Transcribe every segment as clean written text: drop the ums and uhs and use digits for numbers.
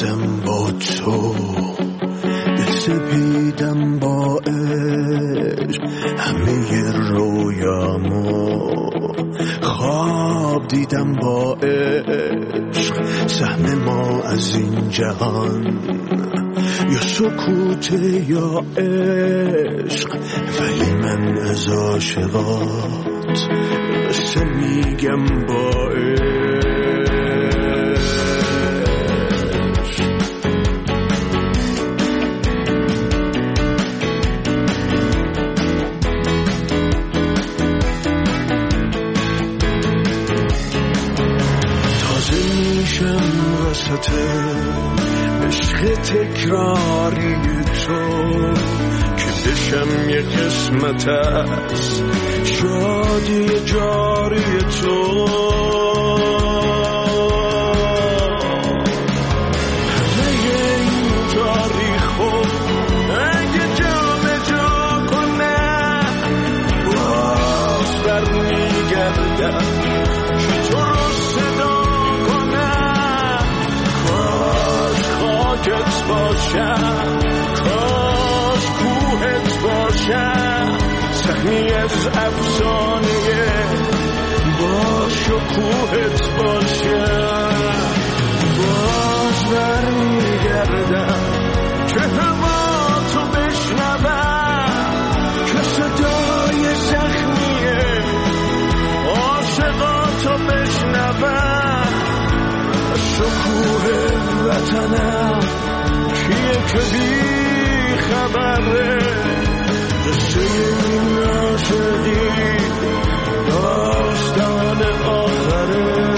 بازم با تو دل سپیدم با عشق، همه رویامو خواب دیدم با عشق. سهم ما از این جهان یا سکوت یا عشق، ولی من از عاشقات قصه میگم با عشق. عشق تکراری تو که بشم یه قسمت از شادی جاری تو. همه این تاریخو اگه جا به جا کنه باز برمیگردم که تو رو صدا خاکت باشم، کاش کوهت باشم، سهمی از افسانه باش و کوهت باشم. باز برمیگردم که هوا تو بشنوم، که صدای زخمیه عاشقاتو بشنوم. شکوه وطنم کیه که بی خبره، قصه این عاشقی داستان آخره.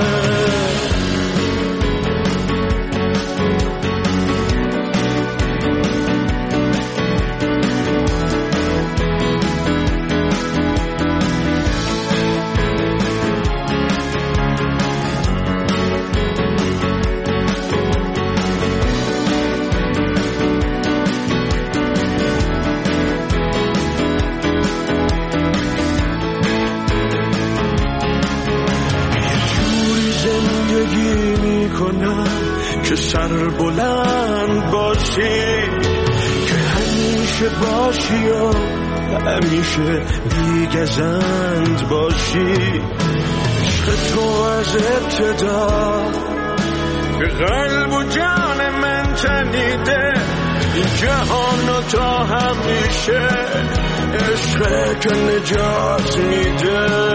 که سر بلند باشی، که همیشه باشی و همیشه بیگزند باشی. عشق تو از ابتدا به قلب و جان من تنیده، این جهان تا همیشه عشق که نجات میده.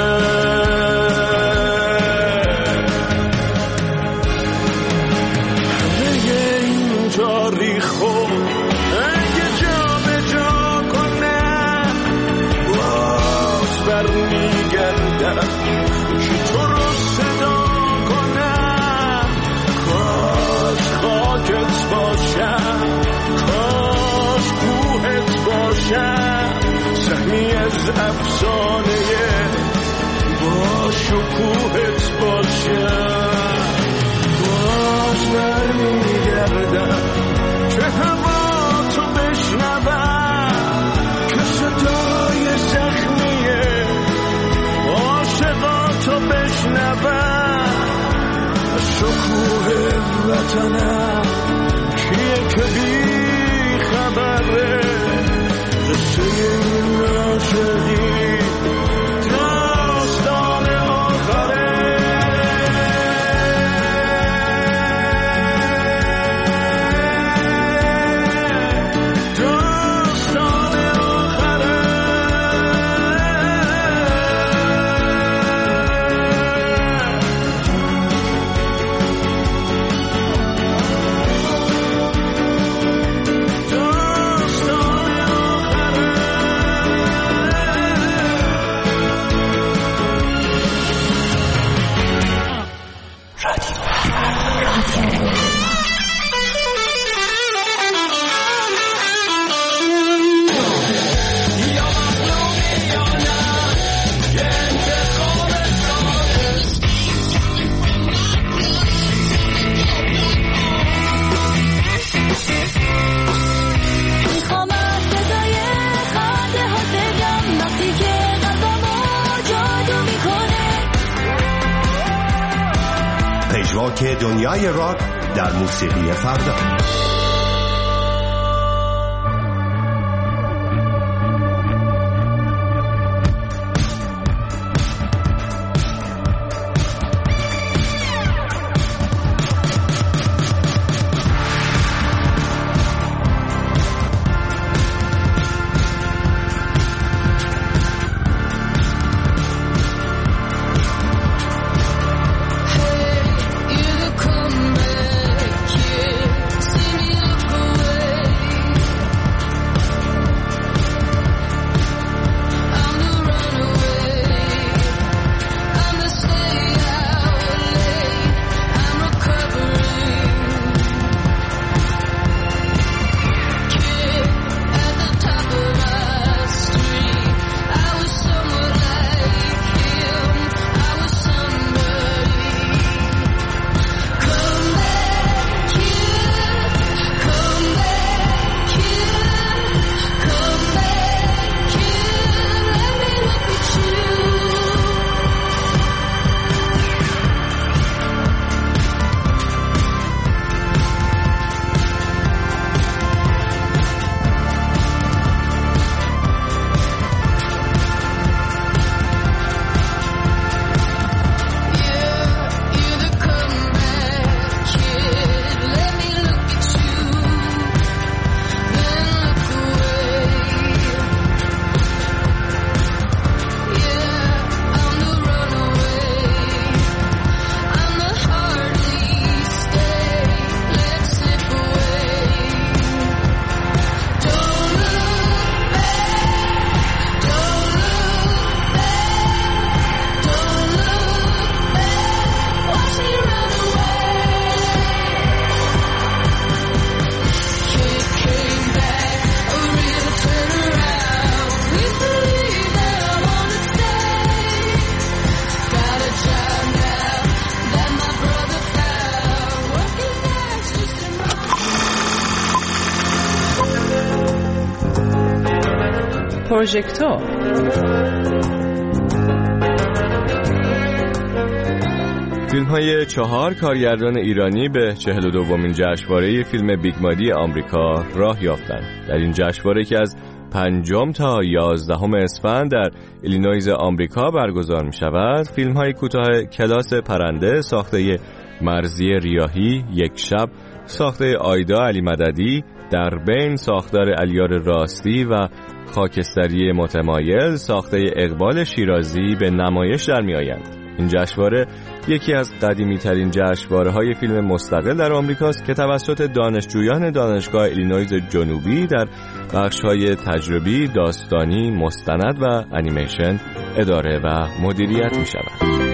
تاریخو اگه جا به جا کنه باز برمیگردم که تو رو صدا کنم. کاش خاکت باشم، کاش کوهت باشم، سهمی از افسانه باش و کوهت باشم. باز برمیگردم که هوا تو بشنوم، که صدای زخمیه عاشقاتو بشنوم. شکوه وطنم کیه که بی خبره، قصه این عاشقی داستان آخره. پژواک دنیای راک در موسیقی فردا. پروژکتور فیلم‌های 4 کارگردان ایرانی به 42مین جشنواره فیلم بیگمادی آمریکا راه یافتند. در این جشنواره که از 5 تا 11 اسفند در ایلینویز آمریکا برگزار می‌شود، فیلم‌های کوتاه کلاس پرنده ساخته مرضیه ریاحی، یک شب ساخته آیدا علی مددی، در بین ساختار علیار راستی و خاکستری متمایل ساخته اقبال شیرازی به نمایش در می‌آیند. این جشنواره یکی از قدیمی‌ترین جشنواره‌های فیلم مستقل در آمریکاست که توسط دانشجویان دانشگاه ایلینویز جنوبی در بخش‌های تجربی، داستانی، مستند و انیمیشن اداره و مدیریت می‌شود.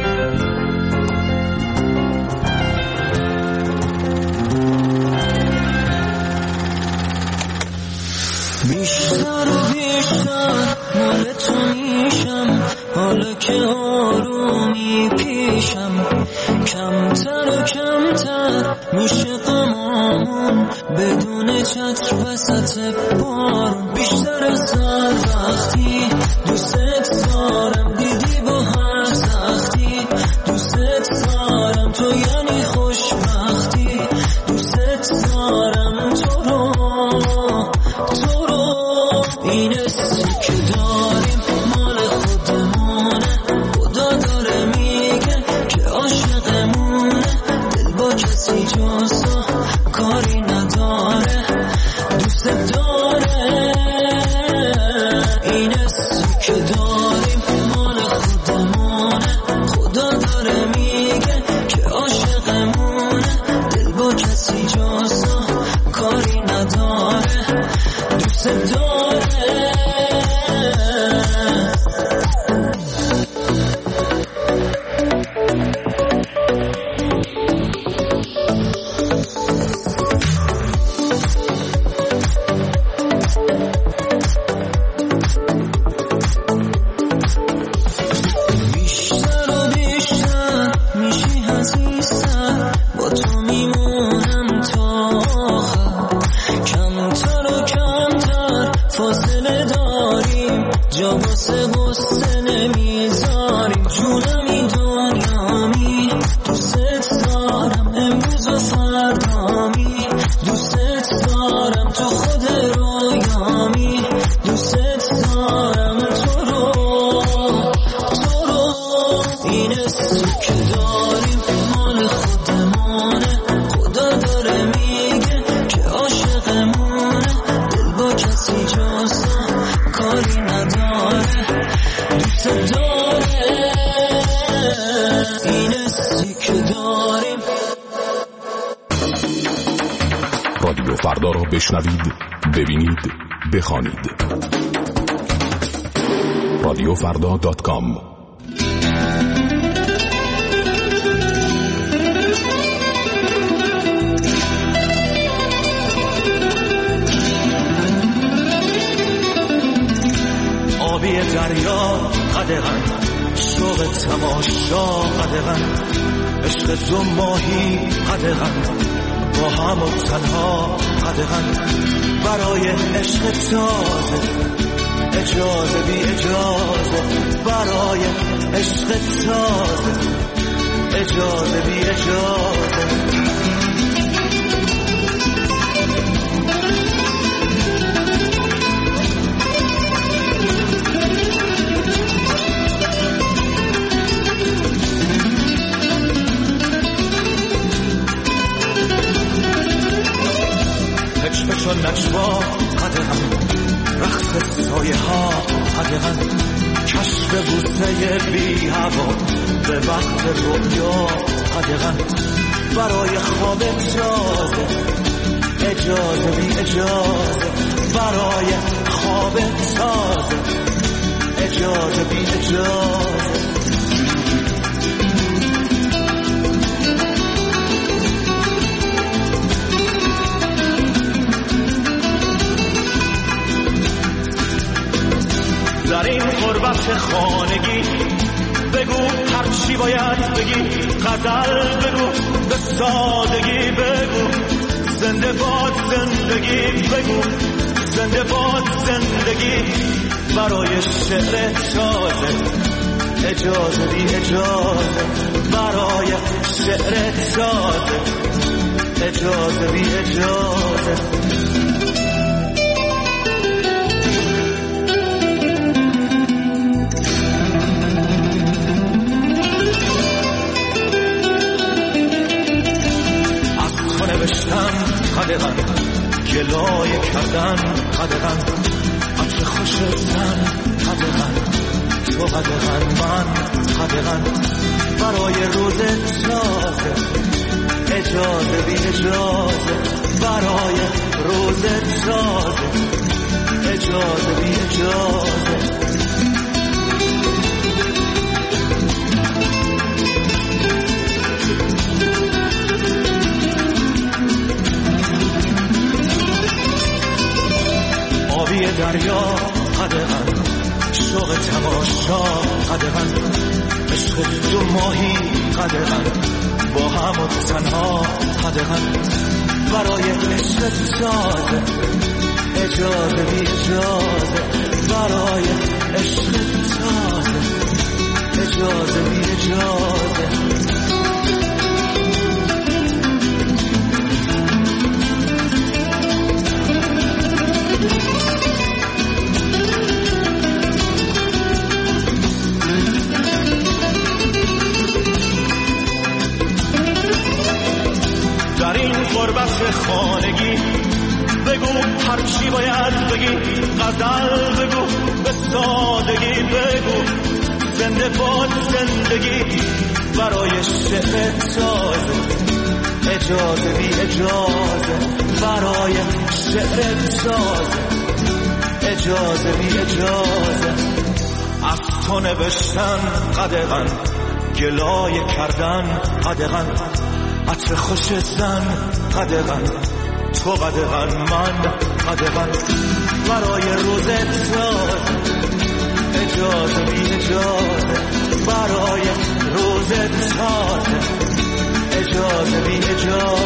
مال تو میشم حالا که آرومی پیشم، کمتر و کمتر میشه غمامون بدون چتر وسط بارون، بیشتر از هر وقتی دوست دارم، دیدی با هر سختی دوست دارم، تو یعنی خوشبختی دوست دارم، تو رو این اسمی که داریم مال خودمونه، خدا داره میگه که عاشقمونه، دل با کسی جز تو کاری نداره دوست داره، این اسمی که داریم مال خودمونه، خدا داره میگه که عاشقمونه، دل با کسی جز تو کاری نداره دوست داره. قصه داره، این حسی که داریم. رادیو فردا را بشنوید، ببینید، بخوانید. radiofrda.com. آبی دریا قدغن، شوق تماشا قدغن، عشق دو ماهی قدغن، با هم و تنها قدغن، برای عشق تازه، اجازه بی اجازه، برای عشق تازه، اجازه بی اجازه. پچ و نجوا قدغن، رقص سایه ها قدغن، کشف بوسه بی هوا به وقت رویا قدغن، برای خواب تازه، اجازه بی اجازه، برای خواب تازه، اجازه بی اجازه. در این غربت خانگی بگو هر چی باید بگی، غزل بگو به سادگی بگو، زنده باد زندگی بگو، زنده باد زندگی، برای شعر تازه، اجازه بی اجازه، برای شعر تازه، اجازه بی اجازه. قدغن، گلایه کردن قدغن، عطر خوش زن قدغن، تو قدغن من قدغن، برای روز تازه، اجازه بی اجازه، برای روز تازه، اجازه بی اجازه. آبی دریا قدغن، شوق تماشا قدغن، عشق دو ماهی قدغن، با هم و تنها قدغن، برای عشق تازه، اجازه بی اجازه، برای عشق تازه، اجازه بی اجازه. در این غربت خانگی بگو هر چی باید بگی، غزل بگو به سادگی بگو، زنده باد زندگی، برای شعر تازه، اجازه بی اجازه، برای شعر تازه، اجازه بی اجازه. از تو نوشتن قدغن، گلایه کردن قدغن، عطر خوش زن قدغن، تو قدغن من قدغن، برای روز تازه، اجازه بی اجازه، برای روز تازه، اجازه بی اجازه.